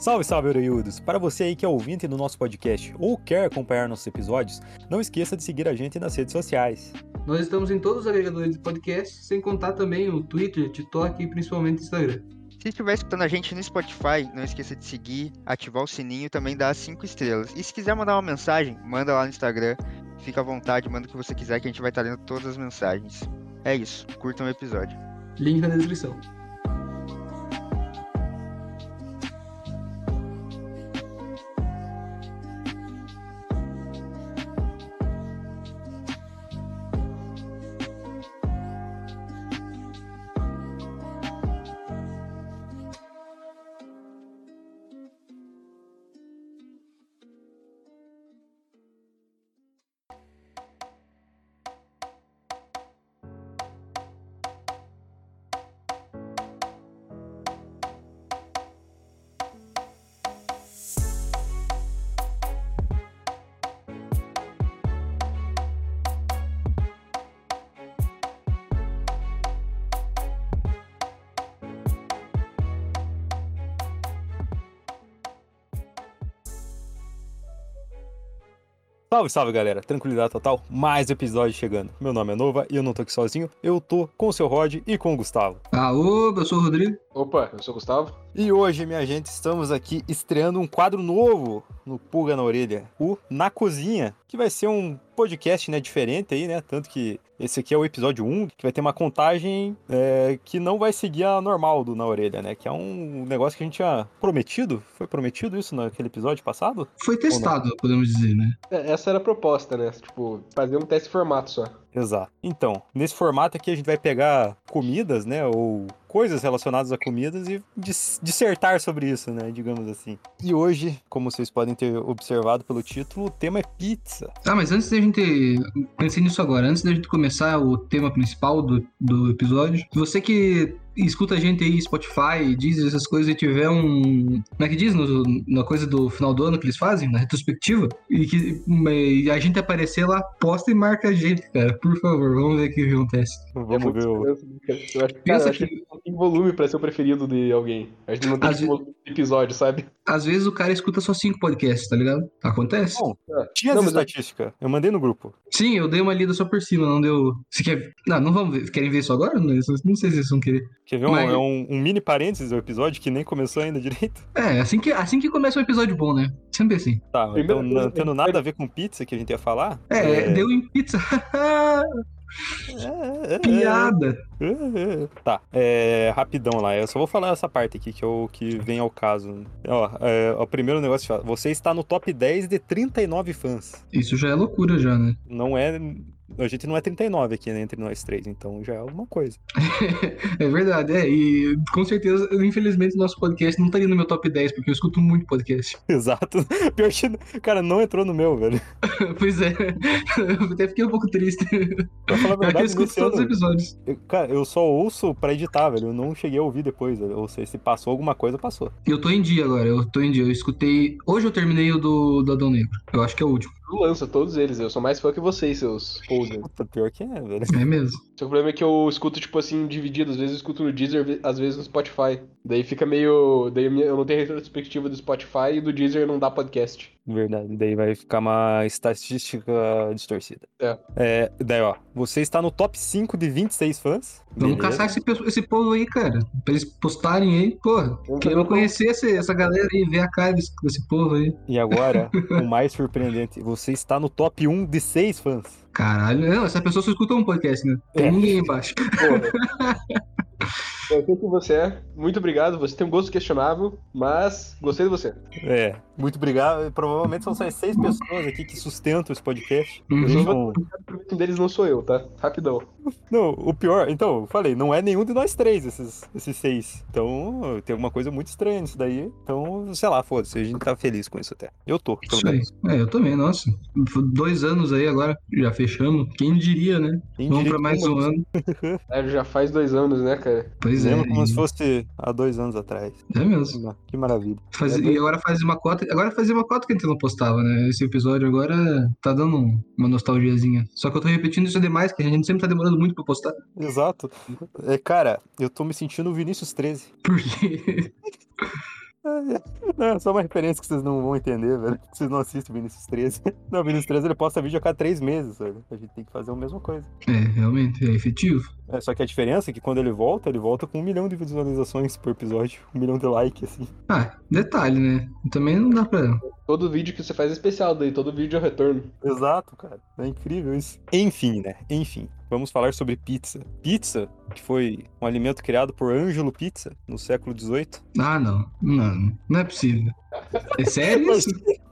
Salve, salve, orelhudos! Para você aí que é ouvinte do nosso podcast ou quer acompanhar nossos episódios, não esqueça de seguir a gente nas redes sociais. Nós estamos em todos os agregadores de podcast, sem contar também o Twitter, TikTok e principalmente o Instagram. Se estiver escutando a gente no Spotify, não esqueça de seguir, ativar o sininho e também dar as 5 estrelas. E se quiser mandar uma mensagem, manda lá no Instagram. Fica à vontade, manda o que você quiser que a gente vai estar lendo todas as mensagens. É isso, curtam o episódio. Link na descrição. Salve, salve, galera! Tranquilidade total, mais episódio chegando. Meu nome é Nova e eu não tô aqui sozinho, eu tô com o seu Rod e com o Gustavo. Eu sou o Rodrigo. Opa, eu sou o Gustavo. E hoje, minha gente, estamos aqui estreando um quadro novo no Pulga na Orelha, o Na Cozinha, que vai ser um podcast, né, diferente aí, né, tanto que esse aqui é o episódio 1, que vai ter uma contagem que não vai seguir a normal do Na Orelha, né, que é um negócio que a gente tinha prometido. Foi prometido isso naquele episódio passado? Foi testado, podemos dizer, né? Essa era a proposta, né? Tipo, fazer um teste formato só. Exato. Então, nesse formato aqui a gente vai pegar comidas, né, ou coisas relacionadas a comidas e dissertar sobre isso, né, digamos assim. E hoje, como vocês podem ter observado pelo título, o tema é pizza. Mas antes da gente... Pensei nisso agora. Antes da gente começar o tema principal do episódio, você que escuta a gente aí, Spotify, Deezer, essas coisas, e tiver um... Como é que diz? Na coisa do final do ano que eles fazem, na retrospectiva, e a gente aparecer lá, posta e marca a gente, cara. Por favor, vamos ver o que acontece. Vamos ver o... Eu acho que não tem volume pra ser o preferido de alguém. A gente não tem volume de episódio, sabe? Às vezes o cara escuta só 5 podcasts, tá ligado? Acontece. Bom, tinha as estatísticas. Eu mandei no grupo. Sim, eu dei uma lida só por cima, não deu... Você quer... Não vamos ver. Querem ver isso agora? Não sei se vocês vão querer. Quer ver um mini parênteses do episódio que nem começou ainda direito? Assim que começa um episódio bom, né? Sempre assim. Tá, então não tendo nada a ver com pizza que a gente ia falar... Deu em pizza. Piada. Tá, rapidão lá. Eu só vou falar essa parte aqui, que é o que vem ao caso. O primeiro negócio, você está no top 10 de 39 fãs. Isso já é loucura já, né? Não é... A gente não é 39 aqui, né, entre nós três, então já é alguma coisa. É verdade, e com certeza, infelizmente, o nosso podcast não estaria no meu top 10, porque eu escuto muito podcast. Exato. Pior que, cara, não entrou no meu, velho. Pois é, eu até fiquei um pouco triste. Pra falar a verdade, eu escuto todos os episódios. Cara, eu só ouço pra editar, velho, eu não cheguei a ouvir depois, velho. Ou seja, se passou alguma coisa, passou. Eu tô em dia agora, eu escutei... Hoje eu terminei o do Adão Negro, eu acho que é o último. Tu lança todos eles, eu sou mais fã que vocês, seus posers. Puta, pior que é, velho. É mesmo. O problema é que eu escuto, tipo assim, dividido. Às vezes eu escuto no Deezer, às vezes no Spotify. Daí fica meio... Daí eu não tenho retrospectiva do Spotify e do Deezer não dá podcast. Verdade, daí vai ficar uma estatística distorcida. Daí, ó, você está no top 5 de 26 fãs. Vamos Beleza. caçar esse povo aí, cara. Pra eles postarem aí, porra. Quero conhecer essa galera aí, ver a cara desse povo aí. E agora, o mais surpreendente, você está no top 1 de 6 fãs. Caralho, não, essa pessoa só escuta um podcast, né? Tem ninguém embaixo. Porra. Eu sei que você é. Muito obrigado. Você tem um gosto questionável, mas gostei de você. Muito obrigado. Provavelmente são só as 6 pessoas aqui que sustentam esse podcast. Um deles não sou eu, tá? Rapidão. Não, o pior... Então, eu falei, não é nenhum de nós três, esses 6. Então, tem alguma coisa muito estranha nisso daí. Então, sei lá, foda-se. A gente tá feliz com isso até. Eu tô, pelo menos. Eu também, nossa. 2 anos aí agora, já fechamos. Quem diria, né? Vamos pra mais um ano. Já faz 2 anos, né, cara? Pois Lembro como se fosse há 2 anos atrás. É mesmo. Que maravilha. E agora fazia uma cota que a gente não postava, né? Esse episódio agora tá dando uma nostalgiazinha. Só que eu tô repetindo isso demais, que a gente sempre tá demorando muito pra postar. Exato. Cara, eu tô me sentindo o Vinícius 13. Por quê? Não, é só uma referência que vocês não vão entender, velho. Vocês não assistem o Vinícius 13. Não, o Vinícius 13 ele posta vídeo a cada 3 meses, velho. A gente tem que fazer a mesma coisa. Realmente, é efetivo. Só que a diferença é que quando ele volta com 1 milhão de visualizações por episódio. 1 milhão de likes, assim. Detalhe, né? Também não dá pra... Todo vídeo que você faz é especial, daí todo vídeo é retorno. Exato, cara. É incrível isso. Enfim, né? Vamos falar sobre pizza. Pizza, que foi um alimento criado por Ângelo Pizza no século XVIII. Não. Não é possível. É sério isso?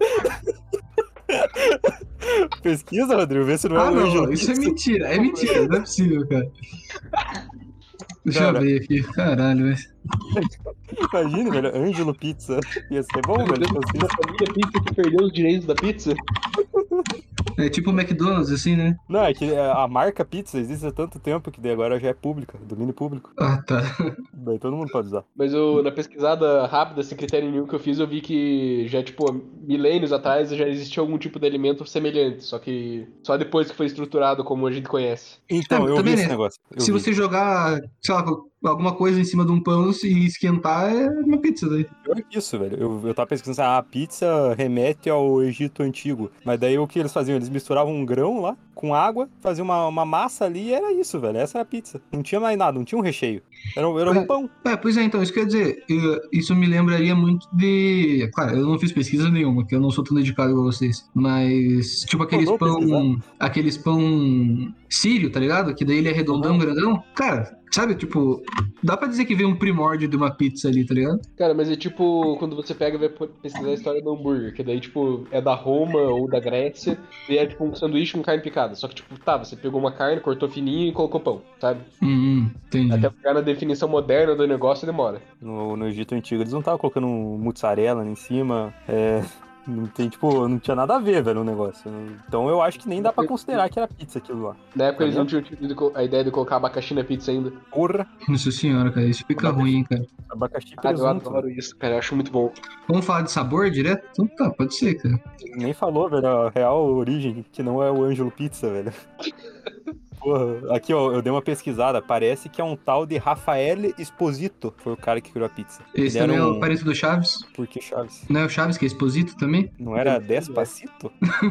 Pesquisa, Rodrigo, vê se não é o Não, Ângelo isso é Pizza. mentira. É mentira, não é possível, cara. Deixa eu ver aqui. Caralho, velho. Imagina, velho, Ângelo Pizza. Ia ser bom, velho. A família Pizza que perdeu os direitos da pizza. É tipo o McDonald's, assim, né? Não, é que a marca pizza existe há tanto tempo que daí agora já é pública, domínio público. Ah, tá. Daí todo mundo pode usar. Mas na pesquisada rápida, sem critério nenhum que eu fiz, eu vi que já, tipo, milênios atrás já existia algum tipo de alimento semelhante. Só que só depois que foi estruturado como a gente conhece. Então, eu vi também, esse né? negócio. Se você jogar, sei lá, alguma coisa em cima de um pão e esquentar, é uma pizza daí. Pior que isso, velho. Eu tava pesquisando, a pizza remete ao Egito Antigo. Mas daí o que eles faziam? Eles misturavam um grão lá com água, faziam uma massa ali e era isso, velho. Essa era a pizza. Não tinha mais nada, não tinha um recheio. Era um pão. Pois é, então, isso quer dizer, isso me lembraria muito de... Claro, eu não fiz pesquisa nenhuma, porque eu não sou tão dedicado igual vocês. Mas, tipo, aqueles pão sírio, tá ligado? Que daí ele é redondão, grandão. Cara, sabe, tipo, dá pra dizer que veio um primórdio de uma pizza ali, tá ligado? Cara, mas é tipo quando você pega e vai pesquisar a história do hambúrguer, que daí, tipo, é da Roma ou da Grécia, e é tipo um sanduíche com carne picada. Só que, tipo, você pegou uma carne, cortou fininho e colocou pão, sabe? Entendi. Até chegar na definição moderna do negócio demora. No Egito Antigo eles não estavam colocando mussarela em cima. Não tinha nada a ver, velho, o negócio. Então eu acho que nem dá pra considerar que era pizza aquilo lá. Na época eles não tinham tido a ideia de colocar abacaxi na pizza ainda. Porra, Nossa senhora, cara, isso fica ruim, hein, cara. abacaxi Eu presunto. adoro isso, cara, eu acho muito bom. Vamos falar de sabor direto? Então tá, pode ser, cara. Nem falou, velho, a real origem, que não é o Ângelo Pizza, velho. Porra, aqui, ó, eu dei uma pesquisada. Parece que é um tal de Rafael Esposito. Foi o cara que criou a pizza. Esse Ele também é era o parente do Chaves. Por que Chaves? Não é o Chaves que é Exposito também? Não era Despacito?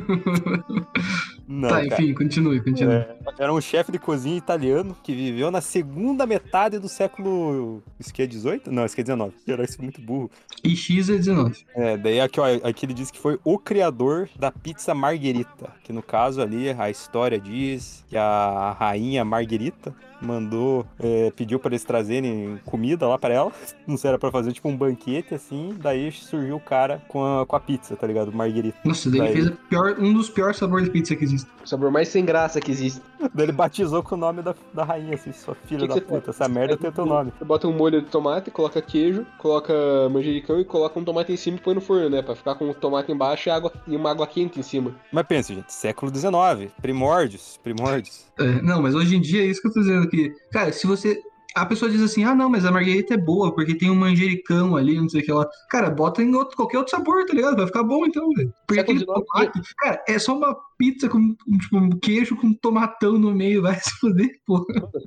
Não, Tá, cara. enfim, continue. Era um chefe de cozinha italiano que viveu na segunda metade do século... Isso que é 18? Não, isso que é 19. Era isso muito burro. E X é 19. Daí aqui, ó, aqui ele diz que foi o criador da pizza Margherita. Que no caso ali, a história diz que a rainha Margherita pediu para eles trazerem comida lá para ela. Não sei, era pra fazer tipo um banquete assim. Daí surgiu o cara com a pizza, tá ligado? Margherita. Nossa, daí ele fez um dos piores sabores de pizza que existe. O sabor mais sem graça que existe. Daí ele batizou com o nome da rainha, assim, sua filha da puta. Essa merda tem o teu nome. Você bota um molho de tomate, coloca queijo, coloca manjericão e coloca um tomate em cima e põe no forno, né? Pra ficar com o tomate embaixo e uma água quente em cima. Mas pensa, gente, século XIX, primórdios. Não, mas hoje em dia é isso que eu tô dizendo aqui. Cara, se você... A pessoa diz assim, não, mas a marguerita é boa, porque tem um manjericão ali, não sei o que lá. Cara, bota em qualquer outro sabor, tá ligado? Vai ficar bom então, velho. Porque aquele tomate... Cara, é só uma pizza com, tipo, um queijo com tomatão no meio, vai se foder, pô.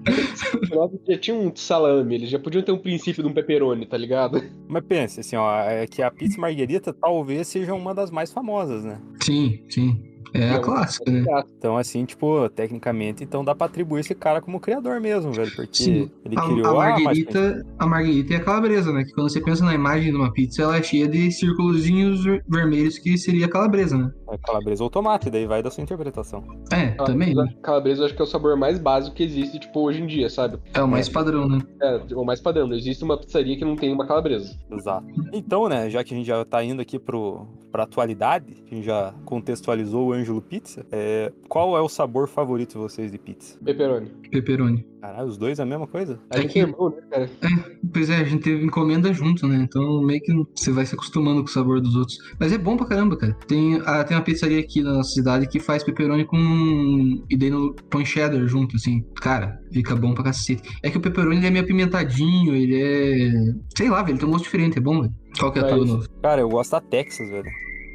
Já tinha um salame, eles já podiam ter um princípio de um pepperoni, tá ligado? Mas pensa, assim, ó, é que a pizza margherita talvez seja uma das mais famosas, né? Sim. É a clássica, né? Então, assim, tipo, tecnicamente, então dá pra atribuir esse cara como criador mesmo, velho, porque Sim. ele criou a marguerita é a calabresa, né? Que quando você pensa na imagem de uma pizza, ela é cheia de círculozinhos vermelhos, que seria a calabresa, né? É calabresa ou tomate, daí vai da sua interpretação. Também, né? Calabresa eu acho que é o sabor mais básico que existe, tipo, hoje em dia, sabe? É o mais padrão, né? É, o mais padrão. Não existe uma pizzaria que não tem uma calabresa. Exato. Então, né, já que a gente já tá indo aqui pra atualidade, a gente já contextualizou o Ângelo Pizza, qual é o sabor favorito de vocês de pizza? Pepperoni. Caralho, os dois é a mesma coisa? A gente é irmão, né, cara? Pois é, a gente teve encomenda junto, né? Então meio que você vai se acostumando com o sabor dos outros. Mas é bom pra caramba, cara. Tem uma pizzaria aqui na nossa cidade que faz pepperoni com... E daí põe cheddar junto, assim. Cara, fica bom pra cacete. É que o pepperoni ele é meio apimentadinho, ele é... Sei lá, velho, ele tem um gosto diferente, é bom, velho. Qual que é a tua novo? Cara, eu gosto da Texas, velho.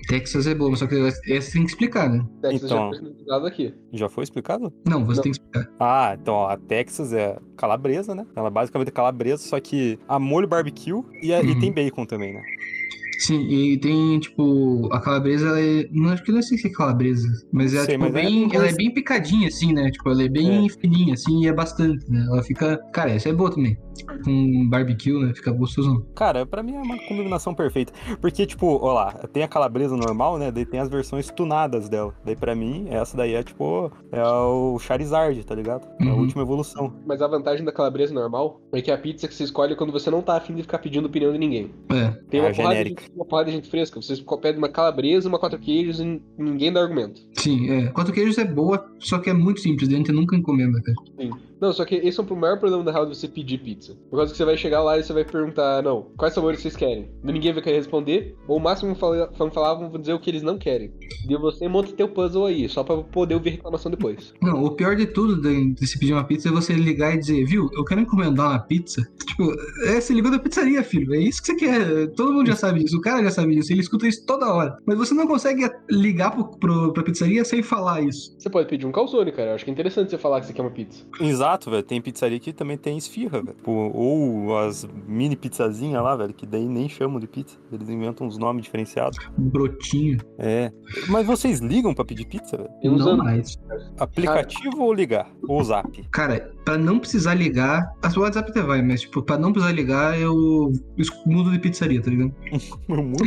Texas é boa, só que essa tem que explicar, né? Texas Então. já foi explicado aqui. Já foi explicado? Não, você Não. tem que explicar. Ah, então ó, a Texas é calabresa, né? Ela basicamente é calabresa, só que a molho barbecue e tem bacon também, né? Sim, e tem, tipo, a calabresa, ela é. Não, acho que não sei se é calabresa, mas Não é, sei, tipo, mas é bem. bem Ela é grosso. bem picadinha, assim, né? Tipo, ela é bem fininha, assim, e é bastante, né? Ela fica. Cara, essa é boa também. Com barbecue, né? Fica gostosão. Cara, pra mim é uma combinação perfeita. Porque, tipo, ó lá, tem a calabresa normal, né? Daí tem as versões tunadas dela. Daí pra mim, essa daí é, tipo, é o Charizard, tá ligado? É a Uhum. última evolução. Mas a vantagem da calabresa normal é que é a pizza que você escolhe quando você não tá afim de ficar pedindo opinião de ninguém. É. Tem É uma a porrada, genérica. uma porrada de gente fresca. Você pede uma calabresa, uma 4 queijos e ninguém dá argumento. Sim, é. Quatro queijos é boa, só que é muito simples, a gente nunca encomenda, cara. Sim. Não, só que esse é o maior problema da real de você pedir pizza. Por causa que você vai chegar lá e você vai perguntar, não, quais sabores vocês querem? Ninguém vai querer responder, ou o máximo vão falar, vão dizer o que eles não querem. E você monta teu puzzle aí, só pra poder ouvir reclamação depois. Não, o pior de tudo de se pedir uma pizza é você ligar e dizer, viu, eu quero encomendar uma pizza. Tipo, você ligou da pizzaria, filho. É isso que você quer. Todo mundo já sabe isso. O cara já sabe isso. Ele escuta isso toda hora. Mas você não consegue ligar pra pizzaria sem falar isso. Você pode pedir um calzone, cara. Eu acho que é interessante você falar que você quer uma pizza. Exato, velho. Tem pizzaria que também tem esfirra, velho. Tipo, ou as mini pizzazinhas lá, velho, que daí nem chamam de pizza. Eles inventam uns nomes diferenciados. Brotinho. É. Mas vocês ligam pra pedir pizza, velho? Tem uns Não anos. mais. Aplicativo ou ligar? Ou zap? Cara, pra não precisar ligar, a sua WhatsApp até vai, mas, tipo, pra não precisar ligar, eu mudo de pizzaria, tá ligado? Muito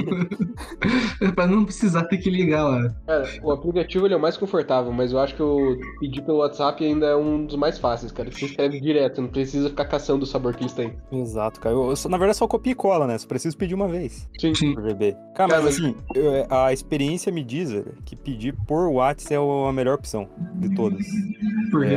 pizzaria. Pra não precisar ter que ligar lá. Cara, o aplicativo ele é o mais confortável, mas eu acho que o pedir pelo WhatsApp ainda é um dos mais fáceis, cara. Você escreve direto, não precisa ficar caçando o sabor que eles têm. Exato, cara. Na verdade, só copia e cola, né? Só preciso pedir uma vez. Sim. Sim. Por VB. Cara, Cara, mas assim, a experiência me diz, velho, que pedir por WhatsApp é a melhor opção de todas. Porque...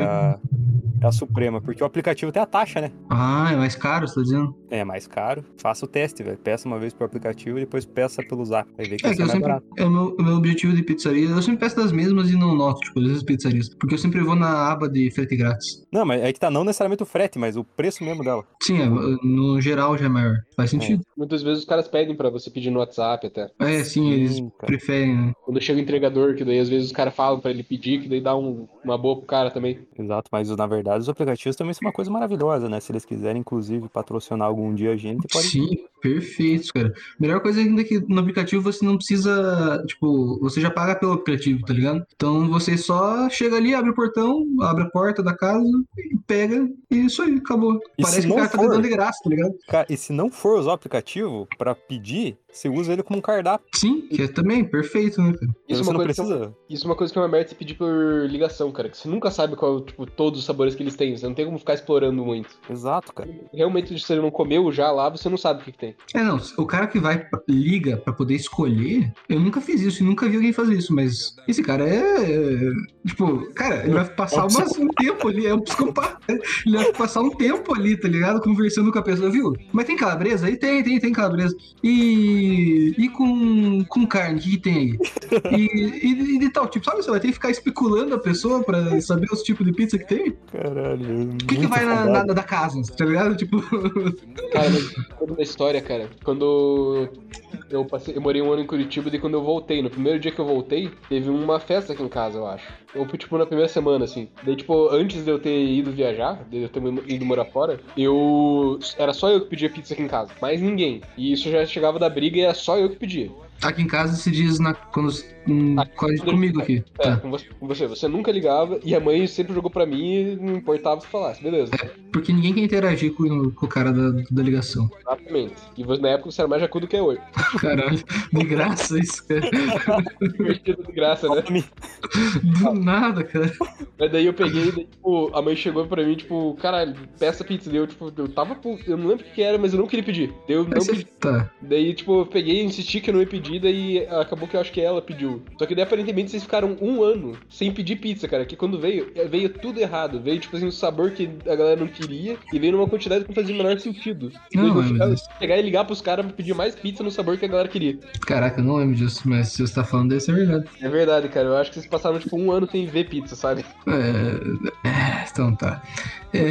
É a suprema, porque o aplicativo tem a taxa, né? Ah, é mais caro, você tá dizendo? É mais caro. Faça o teste, velho. Peça uma vez pro aplicativo e depois peça pelo Zap. Vai ver que É vai que ser eu mais sempre. barato. O meu objetivo de pizzaria, eu sempre peço das mesmas e não noto, tipo, dessas pizzarias. Porque eu sempre vou na aba de frete grátis. Não, mas é que tá não necessariamente o frete, mas o preço mesmo dela. Sim, no geral já é maior. Faz sentido. Muitas vezes os caras pedem pra você pedir no WhatsApp até. É, sim, eles Sim, cara. preferem, né? Quando chega o entregador, que daí às vezes os caras falam pra ele pedir, que daí dá uma boa pro cara também. Exato, mas na verdade os aplicativos também são uma coisa maravilhosa, né? Se eles quiserem, inclusive, patrocinar algum dia a gente, pode. Sim, perfeito, cara. Melhor coisa ainda é que no aplicativo você não precisa, tipo, você já paga pelo aplicativo, tá ligado? Então você só chega ali, abre o portão, abre a porta da casa e pega, e isso aí, acabou. E Parece se que o não cara tá for- dando de graça, tá ligado? Cara, e se não for usar o aplicativo pra pedir, você usa ele como um cardápio. Sim, que é também perfeito, né, cara? Isso é Você uma não coisa precisa. Isso é uma coisa que é uma merda você pedir por ligação, cara. Que você nunca sabe qual, tipo, todos os sabores que eles têm. Você não tem como ficar explorando muito. Exato, cara. Realmente, se você não comeu já lá, você não sabe o que tem. É, não, o cara que liga pra poder escolher, eu nunca fiz isso e nunca vi alguém fazer isso, mas esse cara tipo, cara, ele vai passar um tempo ali, é um psicopata. Ele vai passar um tempo ali, tá ligado? Conversando com a pessoa, viu? Mas tem calabresa? Aí tem calabresa. E com carne, o que tem aí? E de tal tipo, sabe? Você vai ter que ficar especulando a pessoa pra saber os tipos de pizza que tem? Caralho. O que vai da casa, tá ligado? Tipo, Cara, mas toda a história, cara, quando eu morei um ano em Curitiba, e quando eu voltei, no primeiro dia que eu voltei, teve uma festa aqui em casa, eu acho. Ou foi, tipo, na primeira semana, assim. Daí, tipo, antes de eu ter ido viajar, de eu ter ido morar fora, era só eu que pedia pizza aqui em casa, mais ninguém. E isso já chegava da briga e era só eu que pedia. aqui em casa se diz comigo aqui. É, Tá. com você. Você nunca ligava e a mãe sempre jogou pra mim e não importava se falasse, beleza. Porque ninguém quer interagir com o cara da ligação. Exatamente. E na época você era mais jacu do que é hoje. Caralho, de graça isso, cara. Divertido de graça, né? Do nada, cara. Mas daí eu peguei, daí, tipo, a mãe chegou pra mim, tipo, caralho, peça pizza. Daí eu, tipo, eu não lembro o que era, mas eu não queria pedir. Daí eu não Aí você pedi. tá. Daí, tipo, eu peguei e insisti que eu não ia pedir, daí acabou que eu acho que ela pediu. Só que daí, aparentemente, vocês ficaram um ano sem pedir pizza, cara. Que quando veio tudo errado. Veio, tipo assim, um sabor que a galera não queria e veio numa quantidade que não fazia o menor sentido. Não, Daí, mas- pegar e ligar pros caras pra pedir mais pizza no sabor que a galera queria. Caraca, eu não lembro disso, mas se você tá falando deve ser verdade. É verdade, cara. Eu acho que vocês passaram, tipo, um ano sem ver pizza, sabe? Então tá. É,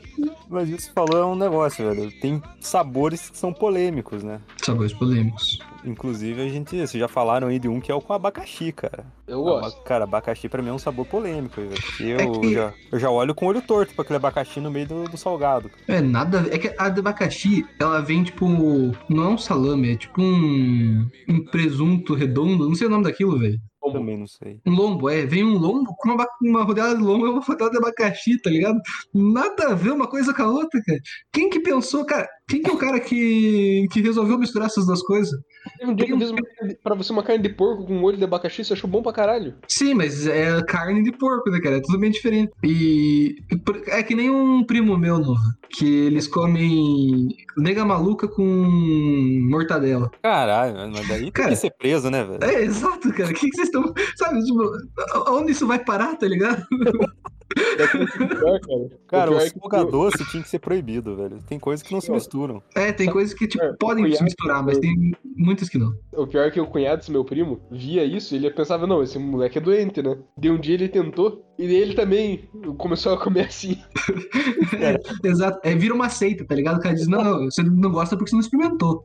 Mas isso falou é um negócio, velho. Tem sabores que são polêmicos, né? sabores polêmicos. Inclusive, vocês já falaram aí de um que é o com abacaxi, cara. Eu gosto. Cara, abacaxi pra mim é um sabor polêmico, velho. Porque que- eu já olho com o olho torto pra aquele abacaxi no meio do salgado. Nada. É que a de abacaxi, ela vem tipo. Não é um salame, é tipo um presunto redondo. Não sei o nome daquilo, velho. Também não sei. Um lombo, vem um lombo com uma rodela de lombo e uma rodela de abacaxi, tá ligado? Nada a ver uma coisa com a outra, cara. Quem que pensou, cara? Quem que é o cara que resolveu misturar essas duas coisas? Teve um dia que eu fiz pra você uma carne de porco com molho de abacaxi, você achou bom pra caralho. Sim, mas é carne de porco, né, cara? É tudo bem diferente. E é que nem um primo meu novo, que eles comem nega maluca com mortadela. Caralho, mas daí tem Cara, que ser preso, né, velho? Exato, cara. O que vocês estão. Sabe, tipo, onde isso vai parar, tá ligado? Pior, cara. Cara, o pior é que açúcar doce tinha que ser proibido, velho. Tem coisas que não se misturam. Tem coisas que, tipo, podem se cunhado- misturar, mas tem muitas que não. O pior é que o cunhado desse meu primo via isso e ele pensava, não, esse moleque é doente, né? De um dia ele tentou e ele também começou a comer assim. Exato. Vira uma seita, tá ligado? O cara diz, não, você não gosta porque você não experimentou.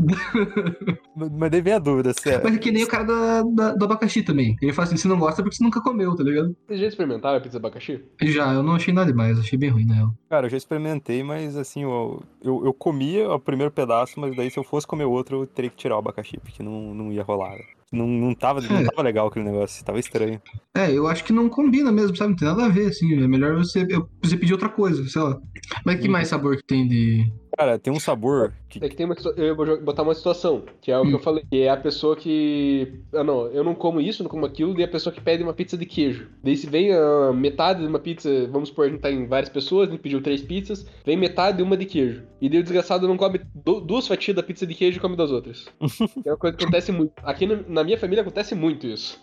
Mas daí vem a dúvida, sério. Mas é que nem o cara do abacaxi também. Ele fala assim, você não gosta porque você nunca comeu, tá ligado? Vocês já experimentaram a pizza de abacaxi? Já, eu não achei nada demais, achei bem ruim, na real. Cara, eu já experimentei, mas assim, eu comia o primeiro pedaço, mas daí se eu fosse comer outro, eu teria que tirar o abacaxi, porque não ia rolar, velho. Não tava legal aquele negócio, tava estranho. Eu acho que não combina mesmo, sabe? Não tem nada a ver, assim. É melhor você pedir outra coisa, sei lá. Mas que mais sabor que tem de. Cara, tem um sabor que... É que tem eu vou botar uma situação, que é o que eu falei, que é a pessoa que... não, eu não como isso, não como aquilo, e a pessoa que pede uma pizza de queijo. Daí se vem a metade de uma pizza, vamos supor, a gente tá em várias pessoas, a gente pediu 3 pizzas, vem metade de uma de queijo. E daí o desgraçado não come 2 fatias da pizza de queijo e come das outras. É uma coisa que acontece muito. Aqui na minha família acontece muito isso.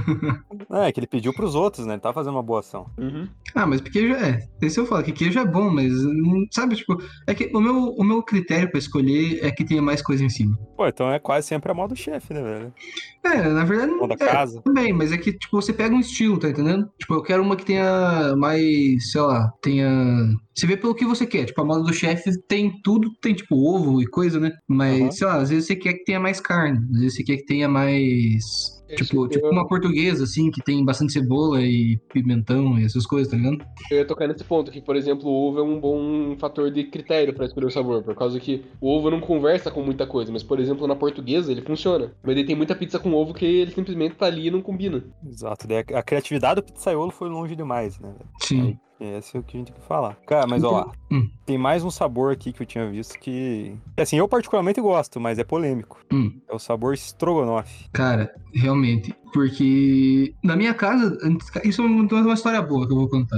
É que ele pediu pros outros, né? Ele tava fazendo uma boa ação. Uhum. Mas queijo Esse eu falo, que queijo é bom, mas, sabe, tipo, é que o meu critério pra escolher é que tenha mais coisa em cima. Pô, então é quase sempre a mão do chefe, né, velho? Na verdade, Mão da casa. também, mas é que, tipo, você pega um estilo, tá entendendo? Tipo, eu quero uma que tenha mais, sei lá, Você vê pelo que você quer. Tipo, a moda do chefe tem tudo, tem, tipo, ovo e coisa, né? Mas, sei lá, às vezes você quer que tenha mais carne, às vezes você quer que tenha mais... Tipo uma portuguesa, assim, que tem bastante cebola e pimentão e essas coisas, tá ligado? Eu ia tocar nesse ponto, que, por exemplo, o ovo é um bom fator de critério pra escolher o sabor, por causa que o ovo não conversa com muita coisa, mas, por exemplo, na portuguesa ele funciona. Mas ele tem muita pizza com ovo que ele simplesmente tá ali e não combina. Exato, daí a criatividade do pizzaiolo foi longe demais, né, velho? Sim. Esse é o que a gente tem que falar. Cara, mas ó, tem mais um sabor aqui que eu tinha visto que... Assim, eu particularmente gosto, mas é polêmico. É o sabor estrogonofe. Cara, realmente. Porque na minha casa, isso é uma história boa que eu vou contar.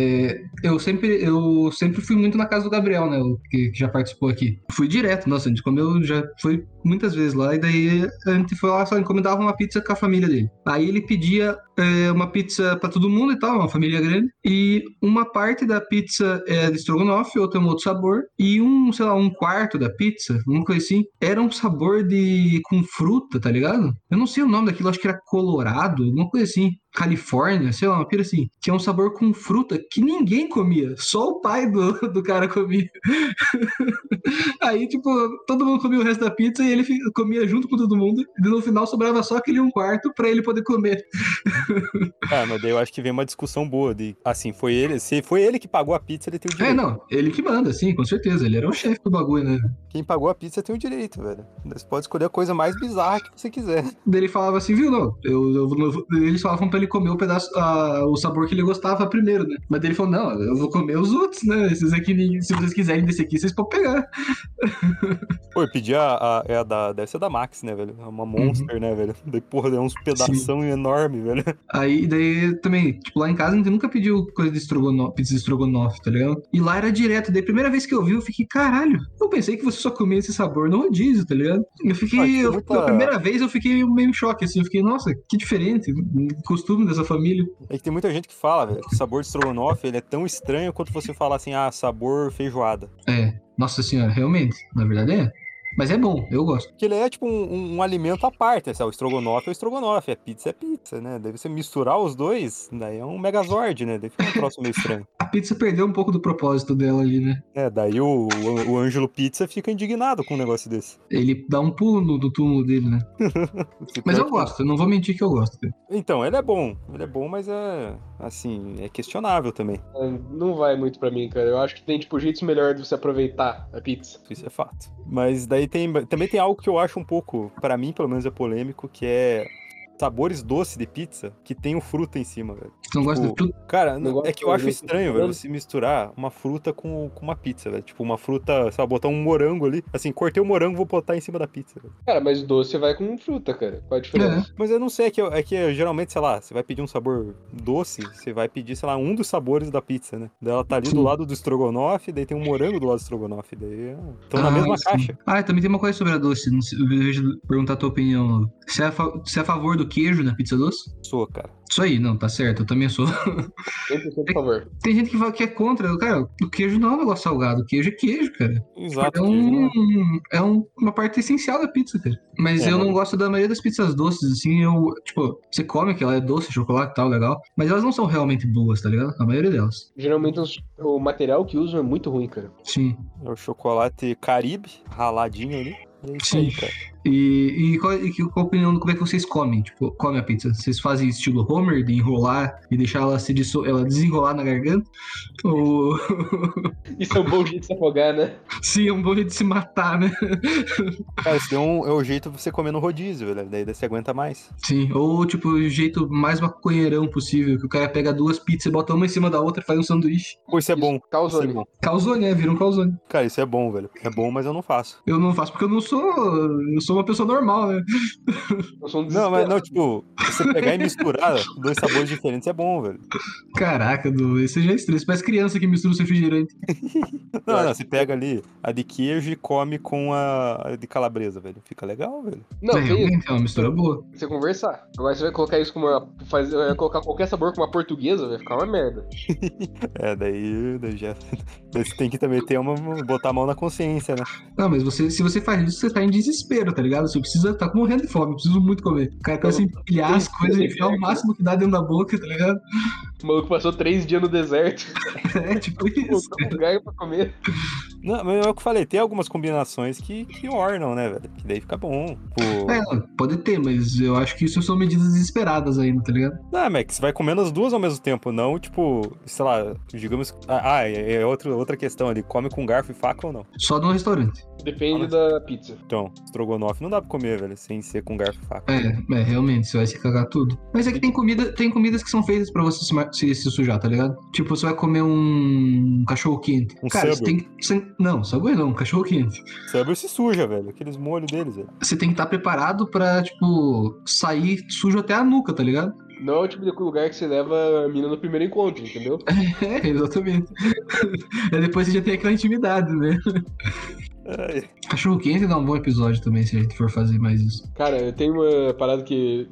Eu sempre fui muito na casa do Gabriel, né? Que já participou aqui. Fui direto, nossa, a gente comeu, já foi muitas vezes lá, e daí a gente foi lá, só encomendava uma pizza com a família dele. Aí ele pedia uma pizza pra todo mundo e tal, uma família grande, e uma parte da pizza é de estrogonofe, outra é um outro sabor, e sei lá, um quarto da pizza, uma coisa assim, era um sabor com fruta, tá ligado? Eu não sei o nome daquilo, acho que era Colorado, alguma coisa assim. Califórnia, sei lá, uma pira assim, que é um sabor com fruta que ninguém comia, só o pai do cara comia. Aí, tipo, todo mundo comia o resto da pizza e ele comia junto com todo mundo, e no final sobrava só aquele um quarto pra ele poder comer. Mas daí eu acho que vem uma discussão boa de, assim, se foi ele que pagou a pizza, ele tem o direito. Não, ele que manda, sim, com certeza, ele era o chefe do bagulho, né? Quem pagou a pizza tem o direito, velho. Você pode escolher a coisa mais bizarra que você quiser. Daí ele falava assim, viu, não, eles falavam pra ele comer o pedaço, o sabor que ele gostava primeiro, né? Mas daí ele falou, não, eu vou comer os outros, né? Esses aqui, se vocês quiserem desse aqui, vocês podem pegar. Pô, eu pedi deve ser da Max, né, velho? É uma Monster, né, velho? Daí, porra, é uns pedação enorme, velho. Aí, daí, também, tipo, lá em casa a gente nunca pediu coisa de estrogonofe, pizza de estrogonofe, tá ligado? E lá era direto. Daí, a primeira vez que eu vi, eu fiquei, caralho, eu pensei que você só comia esse sabor no rodízio, tá ligado? A primeira vez eu fiquei meio em choque, assim, eu fiquei, nossa, que diferente, costume dessa família. É que tem muita gente que fala, velho, que o sabor de estrogonofe, ele é tão estranho quanto você falar assim, sabor feijoada. Nossa senhora, realmente, na verdade é. Mas é bom, eu gosto. Porque ele é tipo um alimento à parte, o estrogonofe é o estrogonofe, a pizza é pizza, né? Daí você misturar os dois, daí é um megazord, né? Daí fica um troço meio estranho. pizza perdeu um pouco do propósito dela ali, né? Daí o Ângelo Pizza fica indignado com um negócio desse. Ele dá um pulo do túmulo dele, né? Mas eu gosto, eu não vou mentir que eu gosto. Cara. Então, ele é bom, mas assim, é questionável também. Não vai muito pra mim, cara. Eu acho que tem, tipo, jeitos melhores de você aproveitar a pizza. Isso é fato. Mas daí também tem algo que eu acho um pouco, pra mim pelo menos é polêmico, que é sabores doces de pizza que tem o fruta em cima, velho. Você não gosta de tudo? Cara, Não é que eu acho estranho, velho, você misturar uma fruta com uma pizza, velho. Tipo, uma fruta, sei lá, botar um morango ali. Assim, cortei o morango, vou botar em cima da pizza, velho. Cara, mas doce vai com fruta, cara. Qual a diferença? Mas eu não sei, é que geralmente, sei lá, você vai pedir um sabor doce, você vai pedir, sei lá, um dos sabores da pizza, né? Daí ela tá ali do lado do estrogonofe, daí tem um morango do lado do estrogonofe, daí estão na mesma caixa. Também tem uma coisa sobre a doce, não sei, eu vejo perguntar a tua opinião. Você é a favor do queijo na pizza doce? Sou, cara. Isso aí, não, tá certo, eu também sou. 100% por favor. Tem gente que é contra, cara, o queijo não é um negócio salgado, o queijo é queijo, cara. Exato. Uma parte essencial da pizza, cara. Mas eu não gosto da maioria das pizzas doces, assim, tipo, você come que ela é doce, chocolate e tal, legal, mas elas não são realmente boas, tá ligado? A maioria delas. Geralmente o material que usam é muito ruim, cara. Sim. É o chocolate Caribe, raladinho ali. É isso aí, cara. E qual a opinião, como é que vocês comem? Tipo, comem a pizza? Vocês fazem estilo Homer, de enrolar e deixar ela ela desenrolar na garganta? Ou... Isso é um bom jeito de se afogar, né? Sim, é um bom jeito de se matar, né? Cara, esse é o jeito de você comer no rodízio, velho. Daí você aguenta mais. Sim, ou tipo, o jeito mais maconheirão possível, que o cara pega duas pizzas, bota uma em cima da outra e faz um sanduíche. Pô, isso é bom. Calzone. Isso é bom. Calzone, vira um calzone. Cara, isso é bom, velho. É bom, mas eu não faço. Eu não faço porque eu sou uma pessoa normal, né? Eu sou um Não, mas não, desesperado. tipo, você pegar e misturar dois sabores diferentes é bom, velho. Caraca, esse já é estresse. Parece criança que mistura o refrigerante. Não, você pega ali a de queijo e come com a de calabresa, velho. Fica legal, velho. Não, tem Realmente, é uma mistura boa. você conversar. Agora você vai colocar isso com vai colocar qualquer sabor com uma portuguesa, vai ficar uma merda. Daí já. Daí você tem que também botar a mão na consciência, né? Não, mas se você faz isso, você tá em desespero, tá ligado? Você precisa tá morrendo de fome, preciso muito comer. O cara começa a empilhar as coisas e enfiar o máximo que dá dentro da boca, tá ligado? O maluco passou 3 dias no deserto. É, tipo isso. Botou um lugar pra comer. Não, mas é o que eu falei, tem algumas combinações que ornam, né, velho? Que daí fica bom. Pô. Não, pode ter, mas eu acho que isso são medidas desesperadas ainda, tá ligado? Não, Max, você vai comendo as duas ao mesmo tempo, não, tipo, sei lá, digamos. Outra questão ali, come com garfo e faca ou não? Só no restaurante. Depende da pizza. Então, estrogonofe não dá pra comer, velho, sem ser com garfo e faca. Realmente, você vai se cagar tudo. Mas é que tem comidas que são feitas pra você se sujar, tá ligado? Tipo, você vai comer um cachorro quente. Cara, você Subway. tem que. Não, Subway não, um cachorro quente. Subway se suja, velho, aqueles molhos deles, velho. Você tem que estar preparado pra, tipo, sair sujo até a nuca, tá ligado? Não é o tipo de lugar que você leva a mina no primeiro encontro, entendeu? É, exatamente. Aí depois você já tem aquela intimidade, né? Ai. Cachorro quente dá um bom episódio também, se a gente for fazer mais isso. Cara, eu tenho uma parada que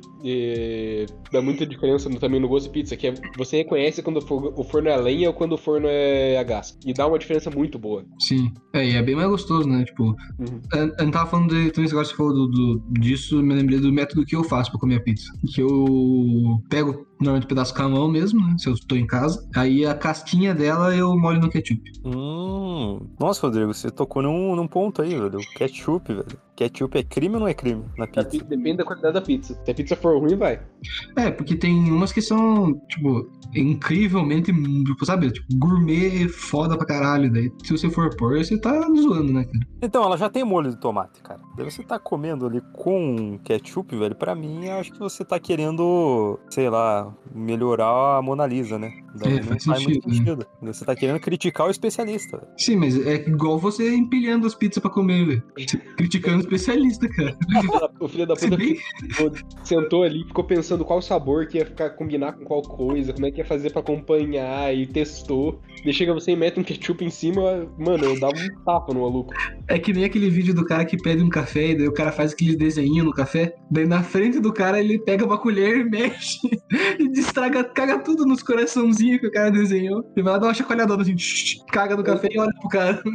dá muita diferença também no gosto de pizza, que é você reconhece quando o forno é a lenha ou quando o forno é a gás. E dá uma diferença muito boa. Sim. E é bem mais gostoso, né? Tipo, eu não tava falando então esse negócio que você falou disso, me lembrei do método que eu faço pra comer a pizza. Que eu pego normalmente um pedaço com a mão mesmo, né? Se eu tô em casa. Aí a casquinha dela eu molho no ketchup. Nossa, Rodrigo, você tocou num ponto aí, velho. Ketchup, velho. Ketchup é crime ou não é crime na pizza? Depende da qualidade da pizza. Se a pizza for ruim, vai. Porque tem umas que são, tipo, incrivelmente, tipo, sabe? Tipo, gourmet foda pra caralho. Daí, se você for pôr, você tá zoando, né, cara? Então, ela já tem molho de tomate, cara. Daí você tá comendo ali com ketchup, velho. Pra mim, eu acho que você tá querendo, sei lá, melhorar a Mona Lisa, né? Daí não faz faz muito sentido, né? sentido. Você tá querendo criticar o especialista, velho. Sim, mas é igual você empilhando as pizzas pra comer, velho. Criticando o especialista, cara. O filho da Se puta bem- sentou ali e ficou pensando qual sabor que ia combinar com qual coisa, como é que ia fazer pra acompanhar, e testou. Daí chega você e mete um ketchup em cima, mano, eu dava um tapa no maluco. É que nem aquele vídeo do cara que pede um café e daí o cara faz aquele desenho no café. Daí na frente do cara ele pega uma colher e mexe e caga tudo nos coraçãozinhos que o cara desenhou. E vai lá dar uma chacoalhadona assim, caga no café e olha pro cara.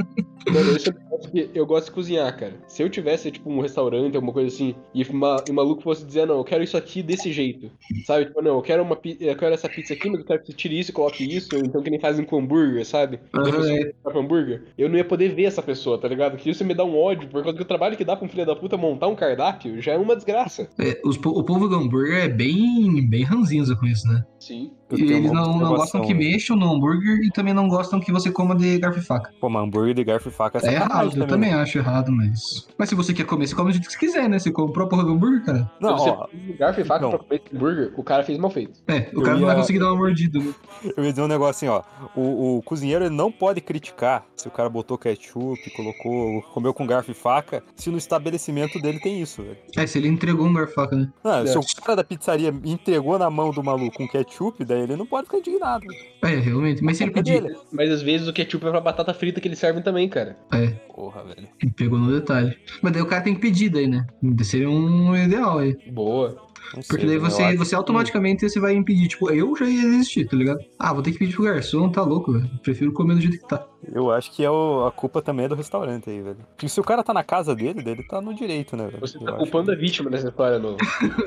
Mano, esse é um negócio que eu gosto de cozinhar, cara. Se eu tivesse, tipo, um restaurante, alguma coisa assim, e o maluco fosse dizer, não, eu quero isso aqui desse jeito. Sabe? Tipo, não, eu quero essa pizza aqui, mas eu quero que você tire isso e coloque isso. Ou então que nem fazem com hambúrguer, sabe? Quando a Aham, pessoa é. com hambúrguer, eu não ia poder ver essa pessoa, tá ligado? Que isso me dá um ódio, por causa que o trabalho que dá pra um filho da puta montar um cardápio já é uma desgraça. O povo do hambúrguer é bem ranzinza com isso, né? Sim. Eu E tenho eles uma não gostam que observação, velho. mexam no hambúrguer e também não gostam que você coma de garfo e faca. Pô, mas hambúrguer de garfo e faca é É sacanagem errado, eu também, também né? acho errado, mas. Mas se você quer comer, você come do jeito que você quiser, né? Você comprou a porra do hambúrguer, cara. Não, Se você ó, tem um garfo e faca pra então, comer esse hambúrguer, o cara fez mal feito. O eu cara não vai ia, conseguir dar uma mordida, né? eu ia dizer um negócio assim, ó. O cozinheiro ele não pode criticar se o cara botou ketchup, comeu com garfo e faca, se no estabelecimento dele tem isso, velho. Se ele entregou um garfo e faca, né? Não, se É. o cara da pizzaria entregou na mão do maluco um ketchup, daí ele não pode ficar indignado. Realmente. Mas se ele Culpa pedir. dele. Mas às vezes o ketchup é pra batata frita que eles servem também, cara. Porra, velho. Ele pegou no detalhe. Mas daí o cara tem que pedir daí, né? Seria um ideal aí. Boa. Não sei, Porque daí velho, eu acho você que- automaticamente você vai impedir. Tipo, eu já ia desistir, tá ligado? Vou ter que pedir pro garçom, tá louco, velho. Prefiro comer do jeito que tá. Eu acho que a culpa também é do restaurante aí, velho. Porque se o cara tá na casa dele, dele tá no direito, né, velho? Você Eu tá acho culpando a que- vítima nessa história, novo.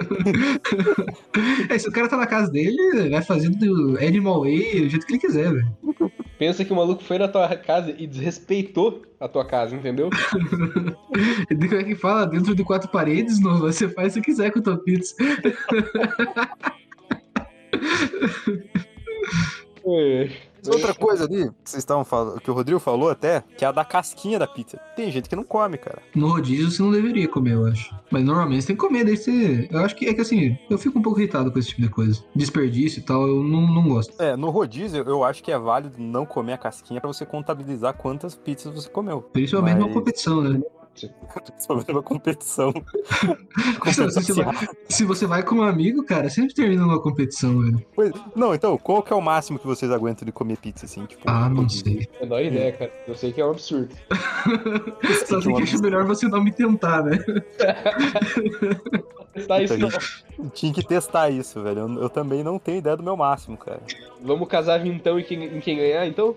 Se o cara tá na casa dele, ele vai fazendo do Animal Way do jeito que ele quiser, velho. Pensa que o maluco foi na tua casa e desrespeitou a tua casa, entendeu? E como é que fala? Dentro de quatro paredes, não, você faz o que quiser com a tua pizza. É. Outra coisa ali, que vocês estavam falando, que o Rodrigo falou até, que é a da casquinha da pizza. Tem gente que não come, cara. No rodízio você não deveria comer, eu acho. Mas normalmente você tem que comer, daí você. Eu acho que é que assim, eu fico um pouco irritado com esse tipo de coisa. Desperdício e tal, eu não gosto. É, no rodízio eu acho que é válido não comer a casquinha pra você contabilizar quantas pizzas você comeu. Principalmente numa Mas- competição, né? Sobre uma competição. Se você vai com um amigo, cara, sempre termina numa competição, velho. Não, então, qual que é o máximo que vocês aguentam de comer pizza, assim? Tipo, Não rodízio? sei. Menor ideia, cara. Eu sei que é um absurdo. Só sei que acho melhor você não me tentar, né? Testar isso não. Tinha que testar isso, velho. Eu também não tenho ideia do meu máximo, cara. Vamos casar então em quem ganhar, então?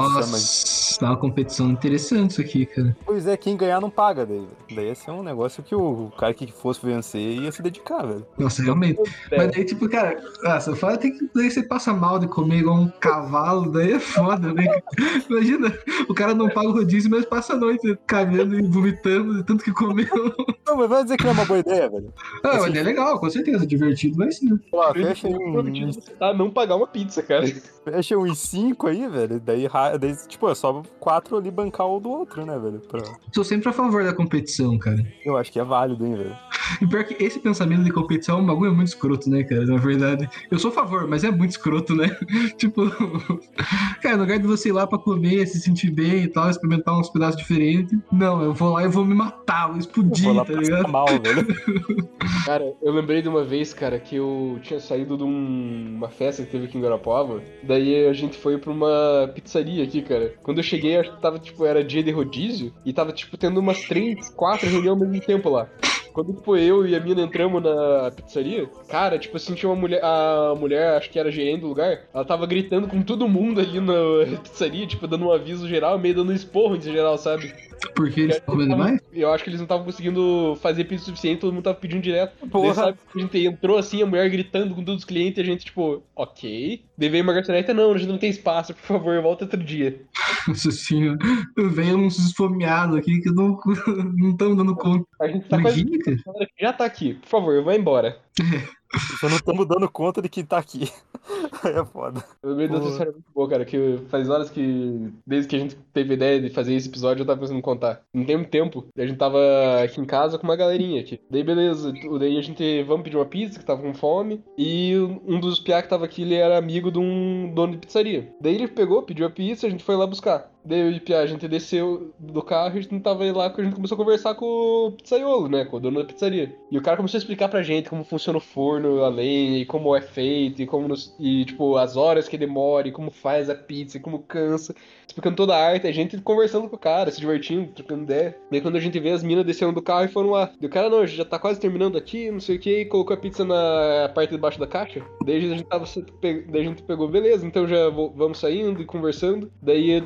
Nossa, dá uma competição interessante isso aqui, cara. Pois é, quem ganhar não paga, daí. Daí ia ser um negócio que o cara que fosse vencer ia se dedicar, velho. Nossa, realmente. Mas daí, tipo, cara, você fala tem que. Daí você passa mal de comer igual um cavalo, daí é foda, né? Imagina, o cara não paga o rodízio, mas passa a noite cagando e vomitando de tanto que comeu. Não, mas vai dizer que não é uma boa ideia, velho. Mas é legal, com certeza, divertido, mas sim. Ó, Eu fecha prometido você tá não pagar uma pizza, cara. fecha uns 5 aí, velho. Daí, tipo, é só 4 ali bancar o do outro, né, velho? Sou sempre a favor da competição, cara. Eu acho que é válido, hein, velho. E pior que esse pensamento de competição é um bagulho muito escroto, né, cara? Na verdade. Eu sou a favor, mas é muito escroto, né? Tipo, cara, no lugar de você ir lá pra comer, se sentir bem e tal, experimentar uns pedaços diferentes, não, eu vou lá e vou me matar, vou explodir, Vou lá tá passar ligado? mal, velho. Cara, eu lembrei de uma vez, cara, que eu tinha saído de uma festa que teve aqui em Guarapuava. Daí a gente foi pra uma pizzaria aqui, cara. Quando eu cheguei, acho que tava, tipo, era dia de rodízio. E tava, tipo, tendo umas 3, 4 reuniões ao mesmo tempo lá. Quando, tipo, eu e a mina entramos na pizzaria, cara, tipo assim, tinha uma mulher, a mulher, acho que era gerente do lugar, ela tava gritando com todo mundo ali na pizzaria, tipo, dando um aviso geral, meio dando um esporro em geral, sabe? Porque eles estão comendo demais? Eu acho que eles não estavam conseguindo fazer pizza o suficiente, todo mundo tava pedindo direto. Porra. Daí, sabe, a gente entrou assim, a mulher gritando com todos os clientes, e a gente, tipo, ok. Daí veio uma garçonete, não, a gente não tem espaço, por favor, volta outro dia. Nossa senhora, veio uns esfomeados aqui que não estão dando conta. A gente tá quase. Imagina, cara. Já tá aqui, por favor, vai embora. Só não estamos dando conta de quem tá aqui. Aí é foda. Eu lembrei dessa história muito boa, cara, que faz horas que, desde que a gente teve a ideia de fazer esse episódio, eu tava pensando em contar. Não tem muito tempo, a gente tava aqui em casa com uma galerinha aqui. Daí, beleza, daí a gente, vamos pedir uma pizza, que tava com fome, e um dos piá que tava aqui, ele era amigo de um dono de pizzaria. Daí ele pegou, pediu a pizza, a gente foi lá buscar. Daí eu e o piá, a gente desceu do carro, a gente não tava lá, a gente começou a conversar com o pizzaiolo, né, com o dono da pizzaria. E o cara começou a explicar pra gente como funciona o forno, a lenha, e como é feito, e tipo, as horas que demora, e como faz a pizza, e como cansa. Explicando toda a arte, a gente conversando com o cara, se divertindo, trocando ideia. Daí quando a gente vê as minas descendo do carro e foram lá. E o cara, não, a gente já tá quase terminando aqui, não sei o que, e colocou a pizza na parte de baixo da caixa. Daí a gente pegou, beleza, então já vamos saindo e conversando. Daí ele falou,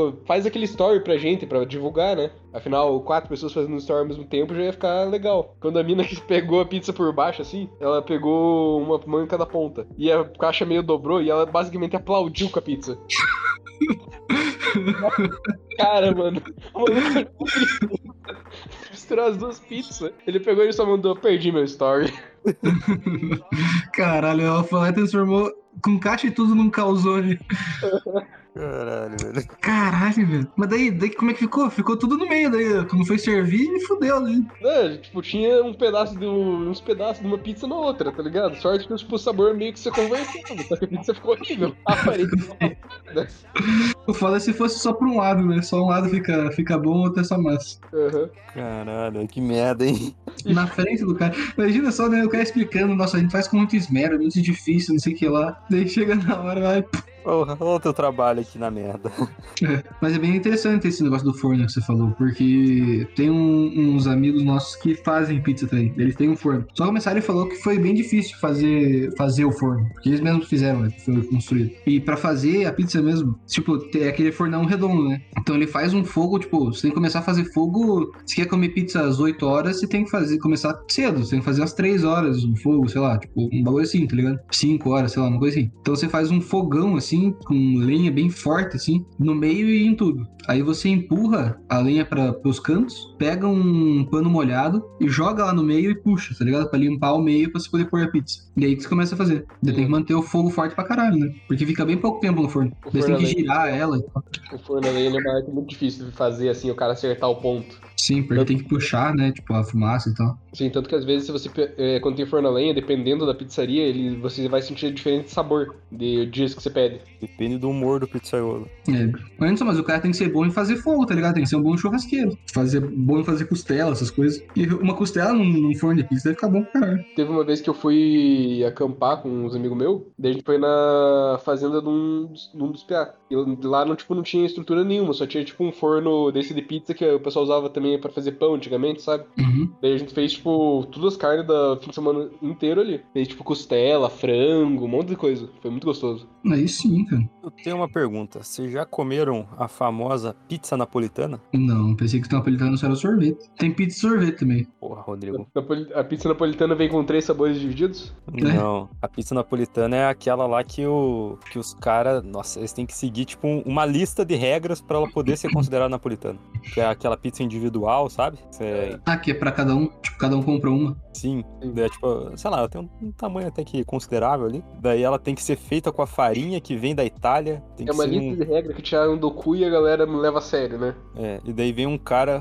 tipo, faz aquele story pra gente, pra divulgar, né? Afinal, 4 pessoas fazendo story ao mesmo tempo já ia ficar legal. Quando a mina que pegou a pizza por baixo, assim, ela pegou uma mão em cada ponta. E a caixa meio dobrou e ela basicamente aplaudiu com a pizza. Cara, mano, o maluco misturou as duas pizzas. Ele pegou e só mandou, perdi meu story. Caralho, ela foi lá e transformou com caixa e tudo num calzone. Caralho, velho. Caralho, velho. Mas daí como é que ficou? Ficou tudo no meio daí. Quando foi servir, fudeu, né? Não, tipo, tinha uns pedaços de uma pizza na outra, tá ligado? Sorte que tipo, o sabor meio que se converteu, só que a pizza ficou horrível. O foda é se fosse só pra um lado, né? Só um lado fica bom, o outro é só massa. Uhum. Caralho, que merda, hein? Na frente do cara. Imagina só, né? O cara explicando, nossa, a gente faz com muito esmero, é muito difícil, não sei o que lá. Daí chega na hora, vai. Porra, olha o teu trabalho aqui na merda. Mas é bem interessante esse negócio do forno que você falou, porque tem uns amigos nossos que fazem pizza também. Eles têm um forno. Só começaram e falou que foi bem difícil fazer o forno, porque eles mesmos fizeram, né? Foi construído. E pra fazer a pizza mesmo, tipo, tem aquele fornão redondo, né? Então ele faz um fogo, tipo, você tem que começar a fazer fogo. Se quer comer pizza às 8 horas, você tem que começar cedo. Você tem que fazer às 3 horas o fogo, sei lá, tipo, um bagulho assim, tá ligado? 5 horas, sei lá, uma coisa assim. Então você faz um fogão assim, com lenha bem forte, assim, no meio e em tudo. Aí você empurra a lenha para os cantos, pega um pano molhado e joga lá no meio e puxa, tá ligado? Pra limpar o meio pra você poder pôr a pizza. E aí que você começa a fazer. Daí tem que manter o fogo forte pra caralho, né? Porque fica bem pouco tempo no forno. Daí você tem que girar ela. O forno a lenha é uma arte muito difícil de fazer, assim, o cara acertar o ponto. Sim, porque tem que puxar, né? Tipo, a fumaça e tal. Sim, tanto que às vezes, se você quando tem forno a lenha, dependendo da pizzaria, você vai sentir diferente sabor de dias que você pede. Depende do humor do pizzaiolo. Mas o cara tem que ser bom em fazer fogo, tá ligado? Tem que ser um bom churrasqueiro. Bom em fazer costela, essas coisas. E uma costela num forno de pizza deve ficar bom pra caralho. Teve uma vez que eu fui acampar com uns amigos meus, daí a gente foi na fazenda de um dos piá. E lá não tinha estrutura nenhuma, só tinha tipo um forno desse de pizza que o pessoal usava também pra fazer pão antigamente, sabe? Uhum. Daí a gente fez, tipo, todas as carnes do fim de semana inteiro ali. Fez, tipo, costela, frango, um monte de coisa. Foi muito gostoso. Aí sim, cara. Eu tenho uma pergunta. Vocês já comeram a famosa pizza napolitana? Não, pensei que o napolitano só era sorvete. Tem pizza e sorvete também. Porra, Rodrigo. A pizza napolitana vem com 3 sabores divididos? Não. A pizza napolitana é aquela lá que os caras... Nossa, eles têm que seguir, tipo, uma lista de regras pra ela poder ser considerada napolitana. Que é aquela pizza individual, sabe? Que é pra cada um. Tipo, cada um compra uma. Sim. Daí, tipo, sei lá, ela tem um tamanho até que considerável ali. Daí ela tem que ser feita com a farinha que vem da Itália. Tem É que uma ser lista de regras que tiraram do cu e a galera não leva a sério, né? E daí vem um cara,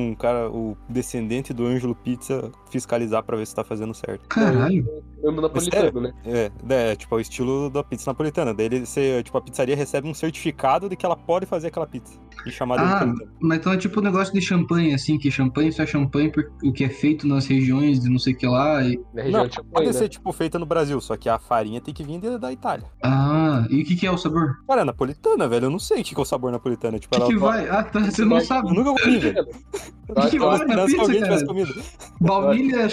o descendente do Ângelo Pizza, fiscalizar pra ver se tá fazendo certo. Caralho. Ando napolitano, né? Tipo, é o estilo da pizza napolitana. Daí tipo, a pizzaria recebe um certificado de que ela pode fazer aquela pizza. E chamada de napolitana. Mas então é tipo o negócio de champanhe, assim, que champanhe só é champanhe por o que é feito nas regiões de não sei o que lá. Na região Não, de champanhe, pode né? ser, tipo, feita no Brasil, só que a farinha tem que vir da Itália. E o que é o sabor? Cara, é napolitana, velho. Eu não sei o que é o sabor napolitano. Tipo, O que vai? Tá, você não sabe. Eu nunca comi, velho. O que vai na Se pizza, alguém cara? tivesse comido. Baunilha,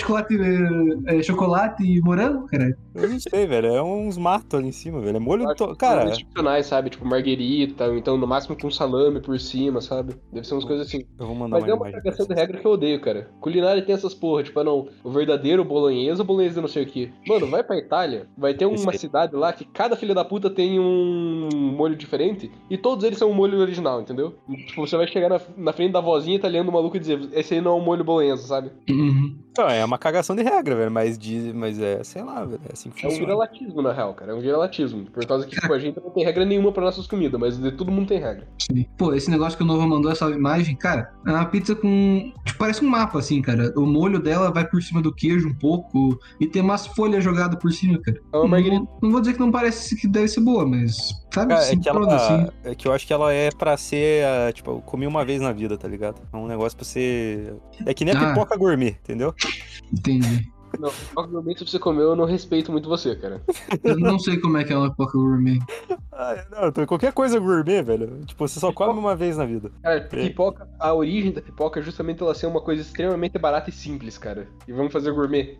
chocolate e morango, cara? Eu não sei, velho. É uns matos ali em cima, velho. É molho... Eu acho que Cara... são institucionais, sabe? Tipo, marguerita, ou então no máximo com salame por cima, sabe? Deve ser umas coisas assim. Eu vou mandar Mas é uma imagem. cagação de regra que eu odeio, cara. Culinária tem essas porra, tipo, não, o verdadeiro bolonhesa ou bolonhesa não sei o que. Mano, vai pra Itália, vai ter uma cidade lá que cada filha da puta tem um molho diferente e todos eles são um molho original, entendeu? E, tipo, você vai chegar na frente da vozinha italiana do maluco e dizer, esse aí não é um molho bolonhesa, sabe? Uhum. Não, é uma cagação de regra, velho. Mas é, sei lá, velho. É assim que É um funciona. viralatismo, na real, cara. É um viralatismo. Por causa que, tipo, a gente não tem regra nenhuma pra nossas comidas, mas de todo mundo tem regra. Sim. Pô, esse negócio que o Nova mandou, essa imagem, cara, é uma pizza com... Tipo, parece um mapa, assim, cara. O molho dela vai por cima do queijo um pouco e tem umas folhas jogadas por cima, cara. É uma marguerita. Não vou dizer que não parece que deve ser boa, mas... Sabe? Cara, Assim, assim. é que eu acho que ela é pra ser, tipo, eu comi uma vez na vida, tá ligado? É um negócio pra ser... É que nem a pipoca gourmet, entendeu? Entendi. Não, obviamente se você comeu, eu não respeito muito você, cara. Eu não sei como é que é uma pipoca gourmet. Não, qualquer coisa gourmet, velho. Tipo, você só come uma vez na vida. Cara, pipoca, a origem da pipoca é justamente ela ser uma coisa extremamente barata e simples, cara. E vamos fazer gourmet.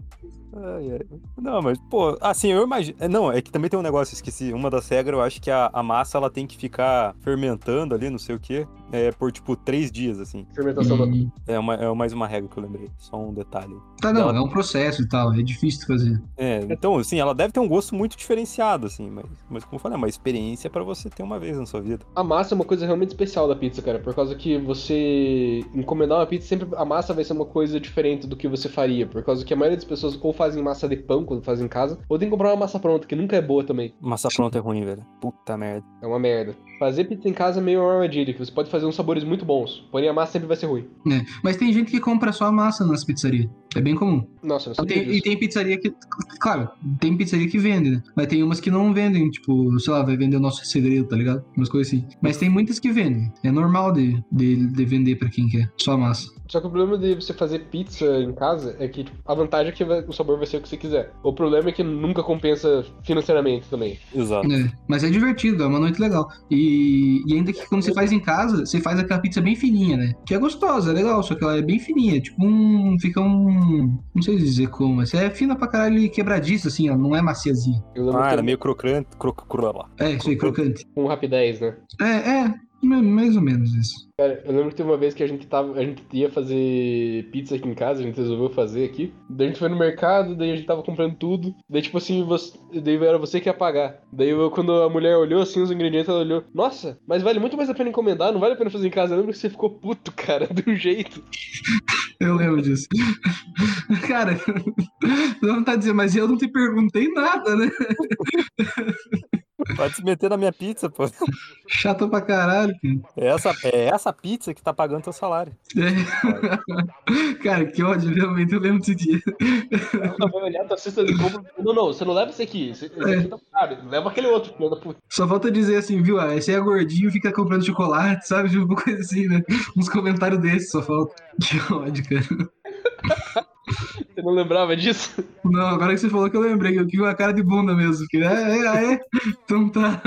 Não, mas, pô, assim, eu imagino. Não, é que também tem um negócio, esqueci. Uma das regras, eu acho que a massa ela tem que ficar fermentando ali, não sei o quê, por tipo 3 dias, assim. Fermentação da... É mais uma regra que eu lembrei. Só um detalhe. Tá, não, é um processo e tal, é difícil de fazer. Então, assim, ela deve ter um gosto muito diferenciado, assim, mas como eu falei, é uma experiência pra você ter uma vez na sua vida. A massa é uma coisa realmente especial da pizza, cara, por causa que você encomendar uma pizza, sempre a massa vai ser uma coisa diferente do que você faria, por causa que a maioria das pessoas ou fazem massa de pão quando fazem em casa, ou tem que comprar uma massa pronta, que nunca é boa também. Massa pronta é ruim, velho. Puta merda. É uma merda. Fazer pizza em casa é meio uma armadilha, que você pode fazer uns sabores muito bons, porém a massa sempre vai ser ruim. Mas tem gente que compra só a massa nas pizzarias. É bem comum. Nossa, eu não sabia disso. E tem pizzaria que... Claro, tem pizzaria que vende, né? Mas tem umas que não vendem, tipo, sei lá, vai vender o nosso segredo, tá ligado? Umas coisas assim. Mas tem muitas que vendem. É normal de vender pra quem quer. Só a massa. Só que o problema de você fazer pizza em casa é que tipo, a vantagem é que o sabor vai ser o que você quiser. O problema é que nunca compensa financeiramente também. Exato. Mas é divertido, é uma noite legal. E ainda que quando você faz em casa, você faz aquela pizza bem fininha, né? Que é gostosa, é legal, só que ela é bem fininha. Tipo fica não sei dizer como, mas é fina pra caralho e quebradiça, assim, ela não é maciazinha. Era meio crocante, lá. Isso aí, crocante. Com rapidez, né? Mais ou menos isso. Cara, eu lembro que teve uma vez que a gente ia fazer pizza aqui em casa, a gente resolveu fazer aqui. Daí a gente foi no mercado, daí a gente tava comprando tudo. Daí, tipo assim, daí era você que ia pagar. Daí quando a mulher olhou assim os ingredientes, ela olhou: nossa, mas vale muito mais a pena encomendar, não vale a pena fazer em casa. Eu lembro que você ficou puto, cara, de um jeito. Eu lembro disso. Cara, não tá dizendo, mas eu não te perguntei nada, né? Pode se meter na minha pizza, pô. Chato pra caralho, cara. É essa pizza que tá pagando teu salário. Cara, que ódio, realmente eu lembro desse dia. Ela vai olhar tua cesta de compra. Não, você não leva esse aqui. Esse aqui tá caro. Leva aquele outro, filho da puta. Só falta dizer assim, viu? Esse é gordinho, fica comprando chocolate, sabe? Tipo, uma coisa assim, né? Uns comentários desses só falta. Que ódio, cara. Você não lembrava disso? Não, agora que você falou que eu lembrei, que eu tive uma cara de bunda mesmo. Então tá.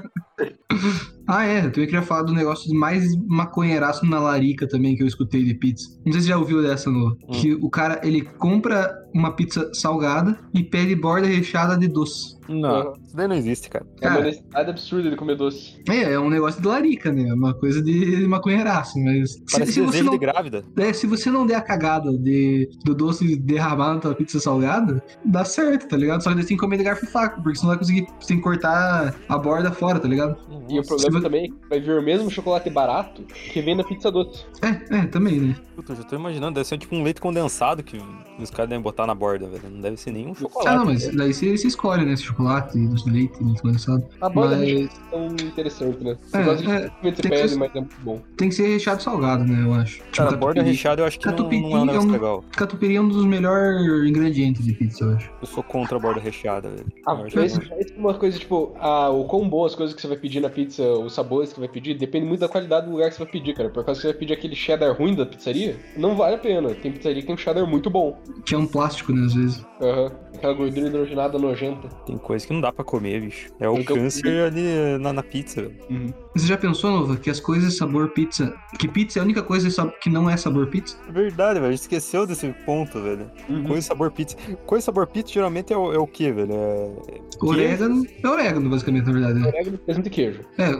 Eu também queria falar do negócio de mais maconheiraço na larica também, que eu escutei de pizza. Não sei se você já ouviu dessa, no que o cara, ele compra uma pizza salgada e pede borda recheada de doce. Não, isso daí não existe, cara. É uma necessidade absurda de comer doce. É um negócio de larica, né? É uma coisa de maconheiraço, mas... Parece desejo de grávida. Se você não der a cagada do doce derramar na tua pizza salgada, dá certo, tá ligado? Só que você tem que comer de garfo e faca, porque você não vai conseguir sem cortar a borda fora, tá ligado? E o problema também é que vai vir o mesmo chocolate barato que vem na pizza doce. Também, né? Puta, eu já tô imaginando, deve ser tipo um leite condensado que os caras devem botar na borda, velho. Não deve ser nenhum chocolate. Não, mas daí você escolhe, né? Esse chocolate, doce de leite, leite condensado. A borda é tão interessante, né? Você gosta de pele, mas é muito bom. Tem que ser recheado salgado, né? Eu acho. Cara, a borda recheada eu acho que não é um negócio legal. Catupiry é um dos melhores ingredientes de pizza, eu acho. Eu sou contra a borda recheada, velho. Isso é uma coisa, tipo, o quão bom as coisas que você vai pedir na pizza, os sabores que você vai pedir, depende muito da qualidade do lugar que você vai pedir, cara. Por causa que você vai pedir aquele cheddar ruim da pizzaria, não vale a pena. Tem pizzaria que tem um cheddar muito bom. Que é um plástico, né, às vezes. Aquela gordura hidrogenada nojenta. Tem coisa que não dá pra comer, bicho. É o câncer ali na pizza, velho. Você já pensou, Nova, que as coisas sabor pizza... Que pizza é a única coisa que não é sabor pizza? É verdade, velho. A gente esqueceu desse ponto, velho. Coisa sabor pizza. Coisa sabor pizza geralmente é o quê, velho? Orégano. É orégano, basicamente, na verdade. Né? Orégano, presunto e queijo.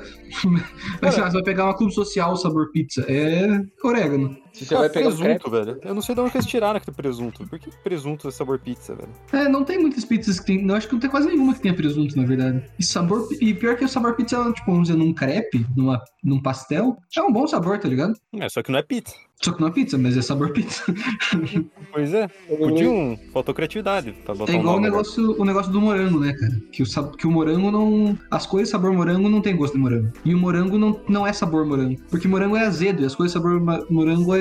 Mas você vai pegar uma clube social sabor pizza. É orégano. Se você vai pegar presunto, velho. Eu não sei de onde eles tiraram aquele presunto. Por que presunto é sabor pizza, velho? Não tem muitas pizzas que tem... Eu acho que não tem quase nenhuma que tenha presunto, na verdade. E pior que o sabor pizza, tipo, vamos dizer, num crepe, num pastel, é um bom sabor, tá ligado? Só que não é pizza. Só que não é pizza, mas é sabor pizza. Pois é. Faltou criatividade pra botar igual o negócio do morango, né, cara? Que o morango não... As coisas sabor morango não tem gosto de morango. E o morango não é sabor morango. Porque morango é azedo e as coisas sabor morango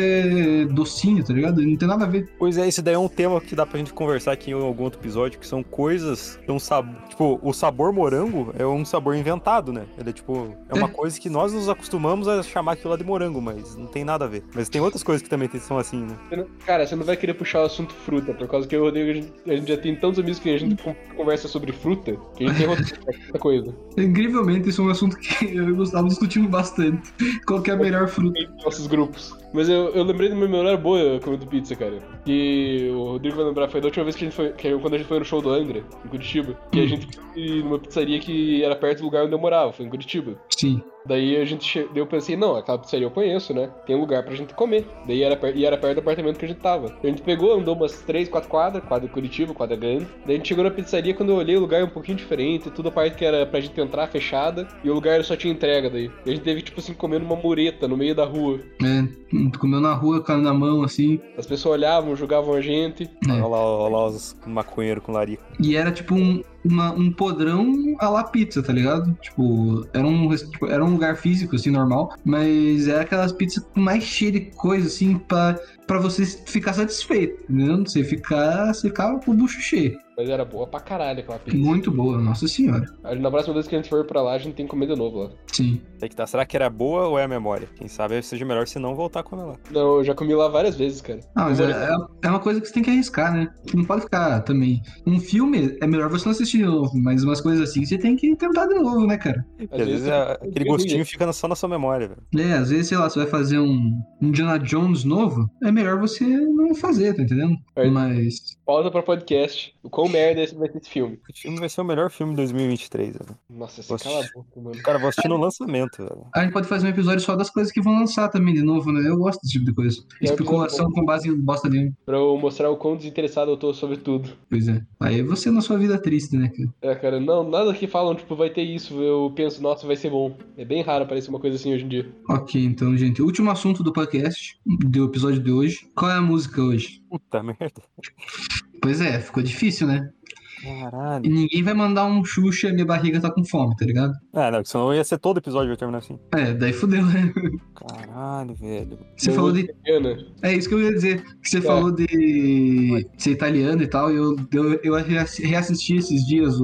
é docinho, tá ligado? Não tem nada a ver. Pois é, esse daí é um tema que dá pra gente conversar aqui em algum outro episódio, que são coisas, que um sabor, tipo, o sabor morango é um sabor inventado, né? Ele é tipo, é uma coisa que nós nos acostumamos a chamar aquilo lá de morango, mas não tem nada a ver. Mas tem outras coisas que também são assim, né? Cara, você não vai querer puxar o assunto fruta, por causa que o Rodrigo, a gente já tem tantos amigos que a gente conversa sobre fruta, que a gente tem outra coisa. Incrivelmente, isso é um assunto que eu e o Gustavo discutimos bastante. Qual que é a melhor fruta? Em nossos grupos. Mas eu lembrei de uma memória boa comendo pizza, cara. Que o Rodrigo vai lembrar, foi da última vez que a gente foi, quando a gente foi no show do Angra, em Curitiba. Que a gente foi numa pizzaria que era perto do lugar onde eu morava, foi em Curitiba. Sim. Daí eu pensei, não, aquela pizzaria eu conheço, né? Tem lugar pra gente comer. Daí era perto do apartamento que a gente tava. A gente pegou, andou umas 3, 4 quadras, quadra de Curitiba, quadra grande. Daí a gente chegou na pizzaria, quando eu olhei o lugar é um pouquinho diferente, toda a parte que era pra gente entrar fechada, e o lugar só tinha entrega daí. E a gente teve, tipo assim, comendo uma mureta no meio da rua. Comeu na rua, com na mão, assim. As pessoas olhavam, julgavam a gente. Olha lá os maconheiros com larica. E era tipo um podrão à la pizza, tá ligado? Tipo, era um lugar físico, assim, normal, mas era aquelas pizzas mais cheias de coisa, assim, pra você ficar satisfeito, entendeu? Você ficava com o bucho cheio. Mas era boa pra caralho aquela pizza. Muito boa, nossa senhora. Na próxima vez que a gente for pra lá, a gente tem que comer de novo lá. Sim. Tem que tá. Será que era boa ou é a memória? Quem sabe seja melhor se não voltar a comer lá. Não, eu já comi lá várias vezes, cara. Ah, mas é uma coisa que você tem que arriscar, né? Você não pode ficar também. Um filme é melhor você não assistir de novo, mas umas coisas assim você tem que tentar de novo, né, cara? Às vezes aquele gostinho fica só na sua memória, velho. Às vezes, sei lá, você vai fazer um Indiana Jones novo, é melhor você não fazer, tá entendendo? Mas... Pausa pra podcast. O quão merda esse vai ser esse filme. Esse filme vai ser o melhor filme de 2023, velho. Nossa, você cala a boca, mano. Cara, vou assistir no lançamento, velho. A gente pode fazer um episódio só das coisas que vão lançar também de novo, né? Eu gosto desse tipo de coisa. Especulação com base em bosta nenhuma. Pra eu mostrar o quão desinteressado eu tô sobre tudo. Pois é. Aí você na sua vida triste, né, cara? É, cara, não, nada que falam, tipo, vai ter isso, eu penso, nossa, vai ser bom. É bem raro aparecer uma coisa assim hoje em dia. Ok, então, gente, último assunto do podcast, do episódio de hoje. Qual é a música hoje? Puta merda. Pois é, ficou difícil, né? Caralho. E ninguém vai mandar um Xuxa, minha barriga tá com fome, tá ligado? Não, senão ia ser todo episódio vai terminar assim. Daí fudeu, né? Caralho, velho. Você falou de... É isso que eu ia dizer. Que você falou de ser italiano e tal, e eu reassisti esses dias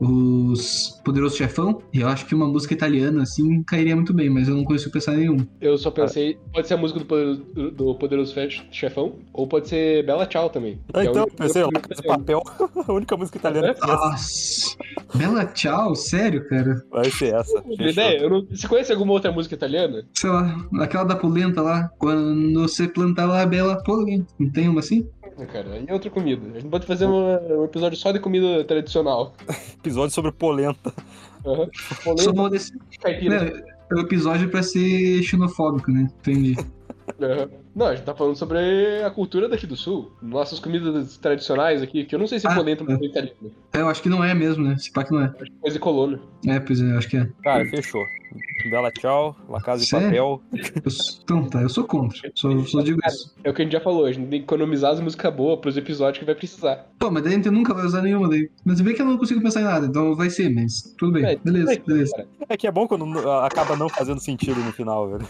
os Poderoso Chefão, e eu acho que uma música italiana, assim, cairia muito bem, mas eu não consigo pensar em nenhum. Eu só pensei, pode ser a música do Poderoso Chefão, ou pode ser Bella Ciao também. Então, pensei, La Casa de Papel, a única música italiana que tem. Nossa, Bella Ciao? Sério, cara? Vai ser essa. Ideia? Você conhece alguma outra música italiana? Sei lá, aquela da polenta lá, quando você planta lá a bela polenta, não tem uma assim? Cara, aí é outra comida. A gente pode fazer um episódio só de comida tradicional. Episódio sobre polenta. Uhum. Polenta desse... É o episódio pra ser xenofóbico, né? Entendi. Não, a gente tá falando sobre a cultura daqui do sul. Nossas comidas tradicionais aqui, que eu não sei se polenta é italiana. Eu acho que não é mesmo, né? Esse pá que não é. Acho que é coisa de colono. Pois é, acho que é. Cara, fechou. Bella Ciao, La Casa de Papel. Então tá, eu sou contra. Só digo isso. É o que a gente já falou, a gente tem que economizar as músicas boas pros episódios que vai precisar. Pô, mas daí a gente nunca vai usar nenhuma daí. Mas vê que eu não consigo pensar em nada, então vai ser, mas tudo bem. Beleza. É que é bom quando acaba não fazendo sentido no final, velho.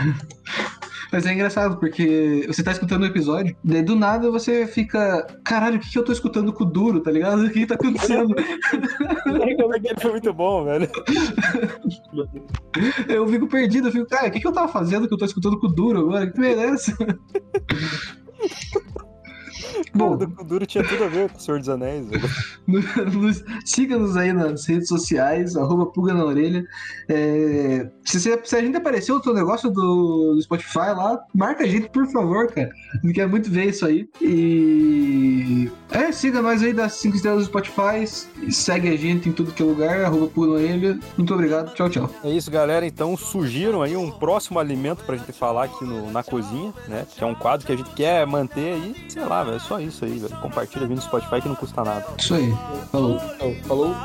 Mas é engraçado, porque você tá escutando o episódio, daí do nada você fica... Caralho, o que eu tô escutando com o Duro, tá ligado? O que tá acontecendo? Aquele foi muito bom, velho. Eu fico perdido, eu fico... Cara, o que eu tava fazendo que eu tô escutando com o Duro agora? Que merda é essa? Bom, o Duro tinha tudo a ver com o Senhor dos Anéis. Siga-nos aí nas redes sociais, @Pulga na Orelha. Se a gente apareceu no negócio do Spotify lá, marca a gente, por favor, cara. A gente quer muito ver isso aí. E... siga nós aí das 5 estrelas do Spotify. Segue a gente em tudo que é lugar, @Pulga na Orelha. Muito obrigado, tchau. É isso, galera. Então, surgiram aí um próximo alimento pra gente falar aqui na cozinha, né? Que é um quadro que a gente quer manter aí, sei lá, velho. Só isso aí, velho. Compartilha vindo no Spotify que não custa nada. Isso aí. Falou. Falou.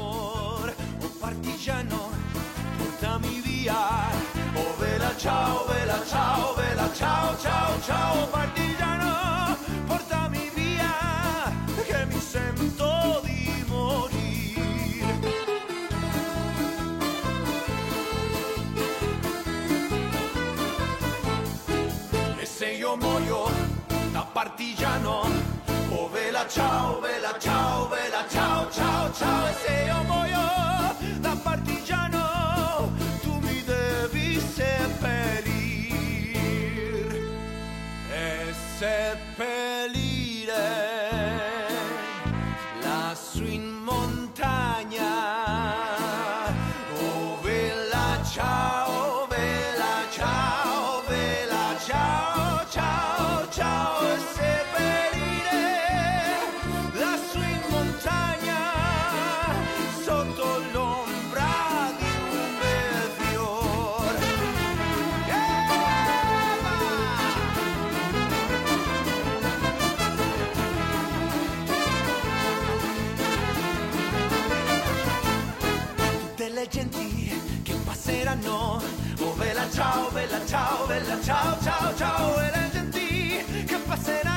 Ciao, bella ciao, bella ciao, ciao, ciao, partigiano, portami via, che mi sento di morir. E se io partigiano. Oh vela ciao, vela ciao, vela ciao, ciao, ciao. E se io muoio da partigiano, tu mi devi seppellir e seppellire lassù in montagna. Oh vela ciao, vela ciao, vela ciao, ciao, ciao. E seppellire lassù in montagna, sotto l'ombra di un bel fior. Tutte le genti che passeranno, oh vela ciao, vela ciao, vela ciao, ciao, ciao. E le genti che passeranno,